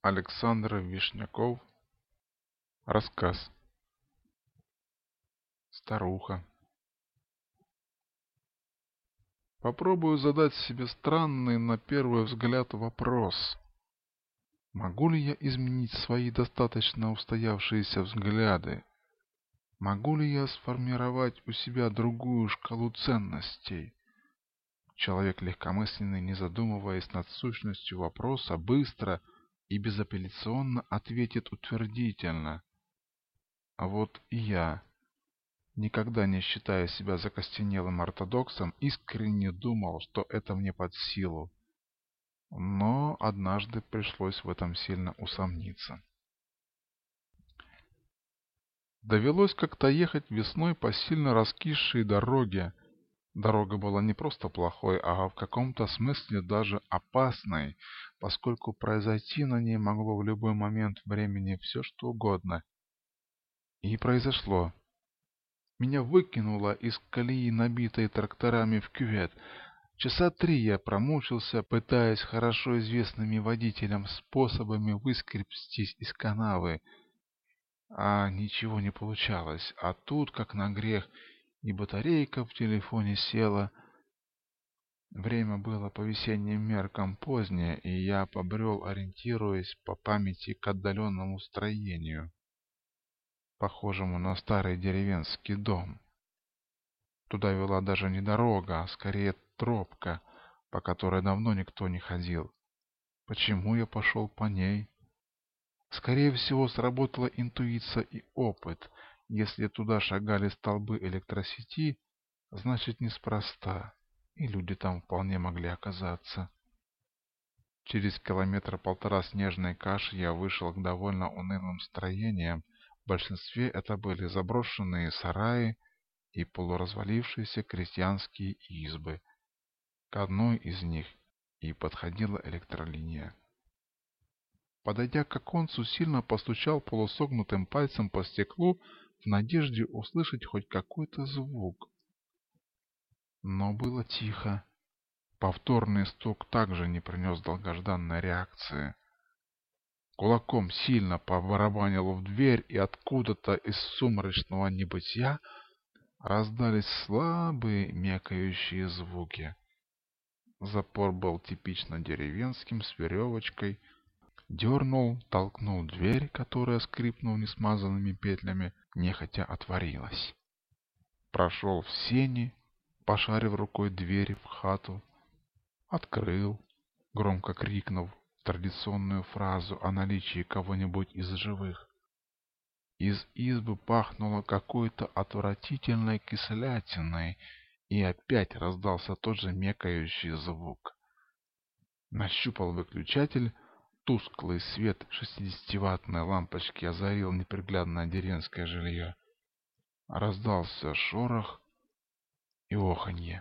Александр Вишняков. Рассказ. Старуха. Попробую задать себе странный на первый взгляд вопрос. Могу ли я изменить свои достаточно устоявшиеся взгляды? Могу ли я сформировать у себя другую шкалу ценностей? Человек легкомысленный, не задумываясь над сущностью вопроса, быстро и безапелляционно ответит утвердительно. А вот и я, никогда не считая себя закостенелым ортодоксом, искренне думал, что это мне под силу. Но однажды пришлось в этом сильно усомниться. Довелось как-то ехать весной по сильно раскисшей дороге. Дорога была не просто плохой, а в каком-то смысле даже опасной, поскольку произойти на ней могло в любой момент времени все что угодно. И произошло. Меня выкинуло из колеи, набитой тракторами, в кювет. Часа 3 я промучился, пытаясь хорошо известными водителям способами выскребстись из канавы. А ничего не получалось. А тут, как на грех, и батарейка в телефоне села. Время было по весенним меркам позднее, и я побрел, ориентируясь по памяти к отдаленному строению, похожему на старый деревенский дом. Туда вела даже не дорога, а скорее тропка, по которой давно никто не ходил. Почему я пошел по ней? Скорее всего, сработала интуиция и опыт. Если туда шагали столбы электросети, значит неспроста, и люди там вполне могли оказаться. Через километр-полтора снежной каши я вышел к довольно унылым строениям. В большинстве это были заброшенные сараи и полуразвалившиеся крестьянские избы. К одной из них и подходила электролиния. Подойдя к оконцу, сильно постучал полусогнутым пальцем по стеклу в надежде услышать хоть какой-то звук. Но было тихо. Повторный стук также не принес долгожданной реакции. Кулаком сильно побарабанил в дверь, и откуда-то из сумрачного небытия раздались слабые мекающие звуки. Запор был типично деревенским, с веревочкой. Дернул, толкнул дверь, которая, скрипнув несмазанными петлями, нехотя отворилась. Прошел в сени, пошарив рукой двери в хату. Открыл, громко крикнув традиционную фразу о наличии кого-нибудь из живых. Из избы пахнуло какой-то отвратительной кислятиной, и опять раздался тот же мекающий звук. Нащупал выключатель, тусклый свет 60-ваттной лампочки озарил неприглядное деревенское жилье. Раздался шорох и оханье.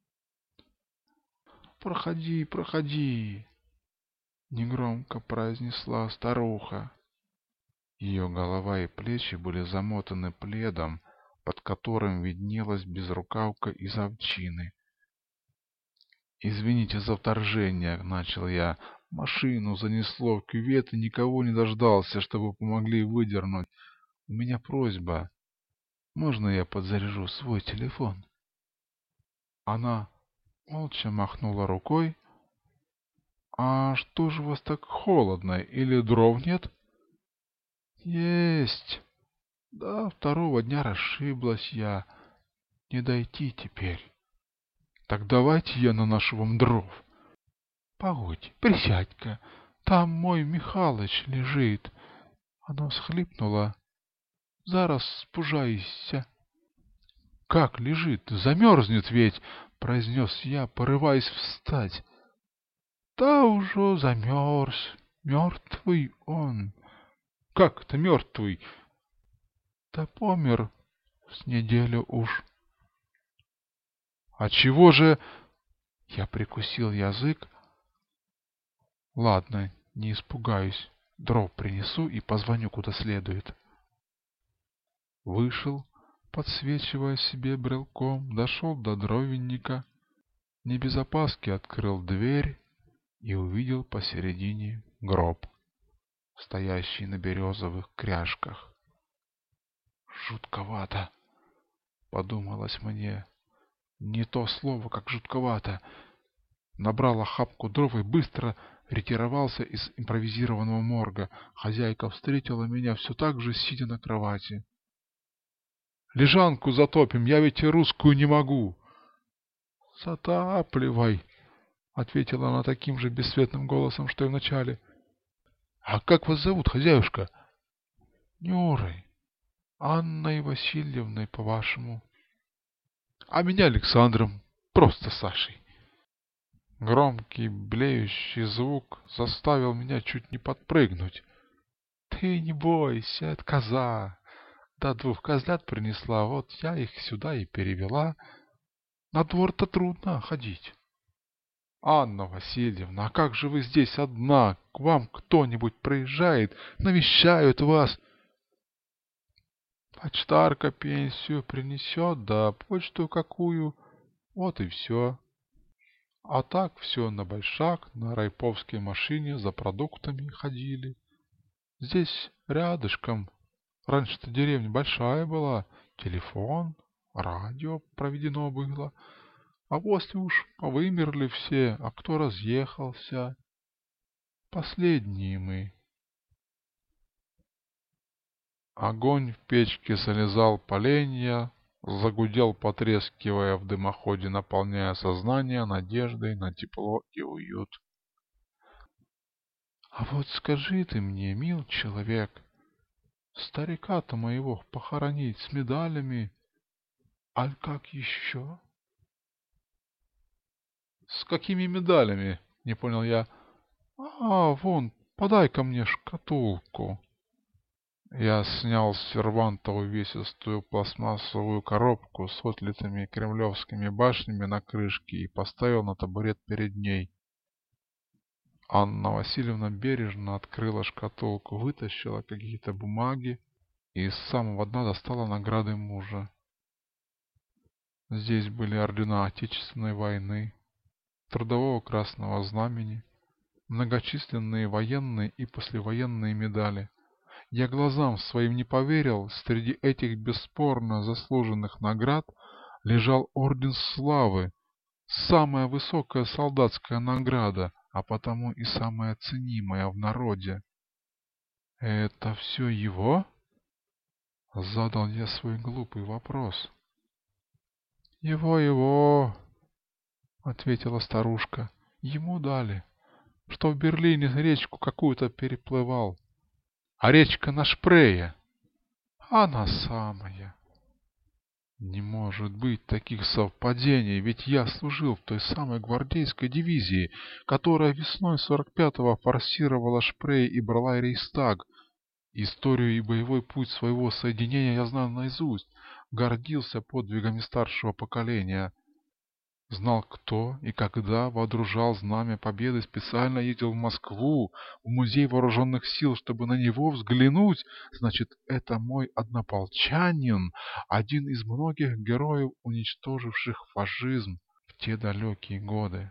«Проходи, проходи!» — негромко произнесла старуха. Ее голова и плечи были замотаны пледом, под которым виднелась безрукавка из овчины. «Извините за вторжение», — начал я. «Машину занесло в кювет и никого не дождался, чтобы помогли выдернуть. У меня просьба. Можно я подзаряжу свой телефон?» Она молча махнула рукой. «А что же у вас так холодно? Или дров нет?» «Есть. Да, второго дня расшиблась я. Не дойти теперь. Так давайте я наношу вам дров. Погодь, присядь-ка. Там мой Михалыч лежит». Она всхлипнула. «Зараз спужайся». «Как лежит? Замерзнет ведь!» — произнес я, порываясь встать. «Да уже замерз. Мертвый он». «Как это мертвый?» «Да помер с неделю уж». «А чего же...» Я прикусил язык. «Ладно, не испугаюсь. Дров принесу и позвоню куда следует». Вышел, подсвечивая себе брелком, дошел до дровенника, не без опаски открыл дверь и увидел посередине гроб. стоящие на березовых кряжках. «Жутковато», — подумалось мне. Не то слово, как жутковато. Набрал охапку дров и быстро ретировался из импровизированного морга. Хозяйка встретила меня все так же, сидя на кровати. «Лежанку затопим, я ведь и русскую не могу». «Затапливай», — ответила она таким же бесцветным голосом, что и вначале. «А как вас зовут, хозяюшка?» «Нюрой. Анной Васильевной, по-вашему». «А меня Александром. Просто Сашей». Громкий блеющий звук заставил меня чуть не подпрыгнуть. «Ты не бойся, это коза. Да 2 козлят принесла, вот я их сюда и перевела. На двор-то трудно ходить». «Анна Васильевна, а как же вы здесь одна? К вам кто-нибудь приезжает, навещают вас?» «Почтарка пенсию принесет, да почту какую, вот и все. А так все на большак, на райповской машине за продуктами ходили. Здесь рядышком. Раньше-то деревня большая была, телефон, радио проведено было. А после уж повымерли все, а кто разъехался. Последние мы». Огонь в печке залезал поленья, загудел, потрескивая в дымоходе, наполняя сознание надеждой на тепло и уют. «А вот скажи ты мне, мил человек, старика-то моего похоронить с медалями, аль как еще?» «С какими медалями?» — не понял я. «А, вон, подай-ка мне шкатулку». Я снял с серванта увесистую пластмассовую коробку с отлитыми кремлевскими башнями на крышке и поставил на табурет перед ней. Анна Васильевна бережно открыла шкатулку, вытащила какие-то бумаги и из самого дна достала награды мужа. Здесь были ордена Отечественной войны, Трудового Красного Знамени, многочисленные военные и послевоенные медали. Я глазам своим не поверил, среди этих бесспорно заслуженных наград лежал орден славы, самая высокая солдатская награда, а потому и самая ценимая в народе. «Это все его?» — задал я свой глупый вопрос. «Его», — ответила старушка, — «ему дали, что в Берлине речку какую-то переплывал. А речка на Шпрее, она самая». Не может быть таких совпадений, ведь я служил в той самой гвардейской дивизии, которая весной 45-го форсировала Шпрей и брала Рейхстаг. Историю и боевой путь своего соединения я знал наизусть, гордился подвигами старшего поколения. Знал, кто и когда водружал знамя победы, специально ездил в Москву, в музей вооруженных сил, чтобы на него взглянуть. Значит, это мой однополчанин, один из многих героев, уничтоживших фашизм в те далекие годы.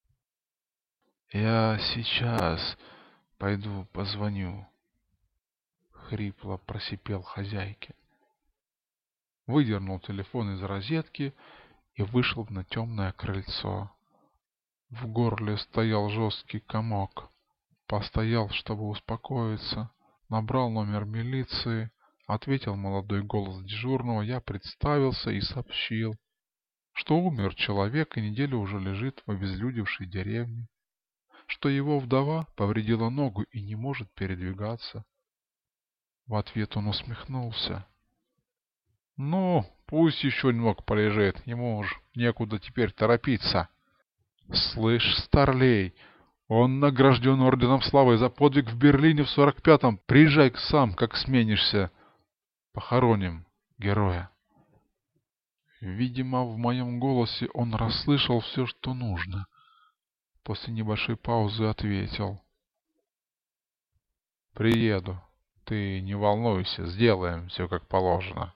«Я сейчас пойду позвоню», — хрипло просипел хозяйке. Выдернул телефон из розетки и вышел на темное крыльцо. В горле стоял жесткий комок. Постоял, чтобы успокоиться. Набрал номер милиции. Ответил молодой голос дежурного. Я представился и сообщил, что умер человек и неделю уже лежит в обезлюдевшей деревне. Что его вдова повредила ногу и не может передвигаться. В ответ он усмехнулся. «Ну, пусть еще немного полежит, ему уж некуда теперь торопиться». «Слышь, старлей, он награжден орденом славы за подвиг в Берлине в 45-м. Приезжай сам, как сменишься. Похороним героя». Видимо, в моем голосе он расслышал все, что нужно. После небольшой паузы ответил: «Приеду. Ты не волнуйся, сделаем все как положено».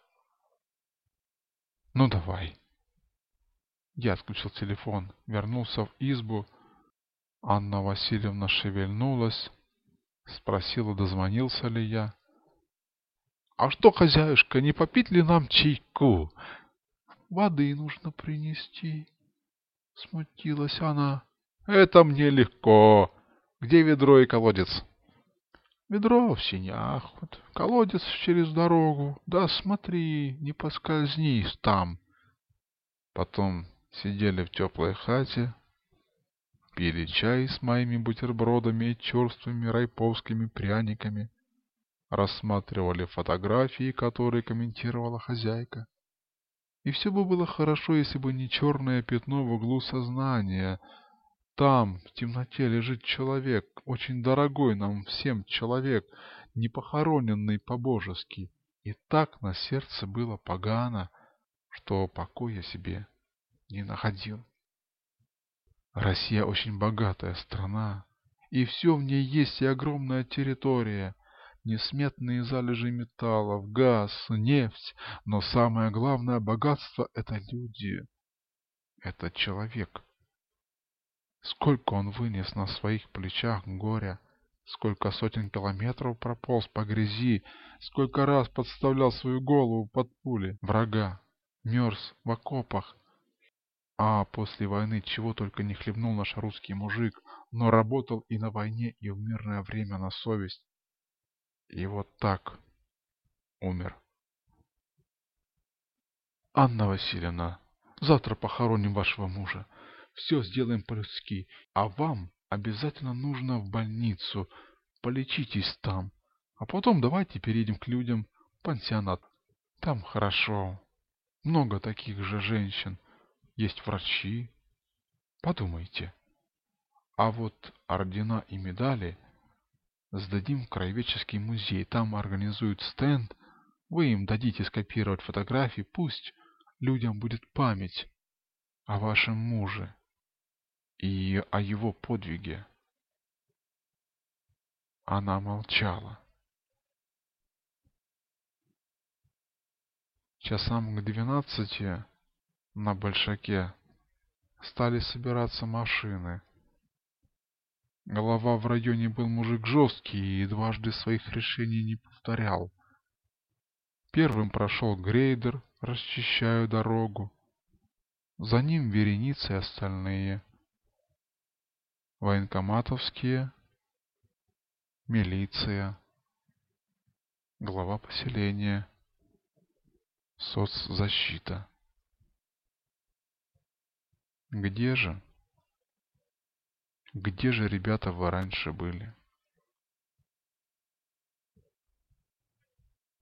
«Ну давай». Я отключил телефон, вернулся в избу. Анна Васильевна шевельнулась, Спросила, дозвонился ли я. А что, хозяюшка, не попить ли нам чайку? Воды нужно принести. Смутилась она. Это мне легко. Где ведро и колодец? Ведро в сенях, вот, колодец через дорогу. Да смотри, не поскользнись там. Потом сидели в теплой хате, пили чай с моими бутербродами и черствыми райповскими пряниками, рассматривали фотографии, которые комментировала хозяйка. И все бы было хорошо, если бы не черное пятно в углу сознания. Там, в темноте, лежит человек, очень дорогой нам всем человек, не похороненный по-божески. И так на сердце было погано, что покоя себе не находил. Россия очень богатая страна, и все в ней есть, и огромная территория, несметные залежи металлов, газ, нефть, но самое главное богатство — это люди, это человек. Сколько он вынес на своих плечах горя, сколько сотен километров прополз по грязи, сколько раз подставлял свою голову под пули врага, мерз в окопах. А после войны чего только не хлебнул наш русский мужик, но работал и на войне, и в мирное время на совесть. И вот так умер. Анна Васильевна, завтра похороним вашего мужа. Все сделаем по-людски, а вам обязательно нужно в больницу. Полечитесь там. А потом давайте перейдем к людям в пансионат. Там хорошо. Много таких же женщин. Есть врачи. Подумайте. А вот ордена и медали сдадим в краеведческий музей. Там организуют стенд. Вы им дадите скопировать фотографии. Пусть людям будет память о вашем муже и о его подвиге. Она молчала. Часам к 12 на Большаке стали собираться машины. Голова в районе был мужик жесткий и дважды своих решений не повторял. Первым прошел грейдер, расчищая дорогу. За ним вереницей остальные. Военкоматовские, милиция, глава поселения, соцзащита. Где же ребята вы раньше были?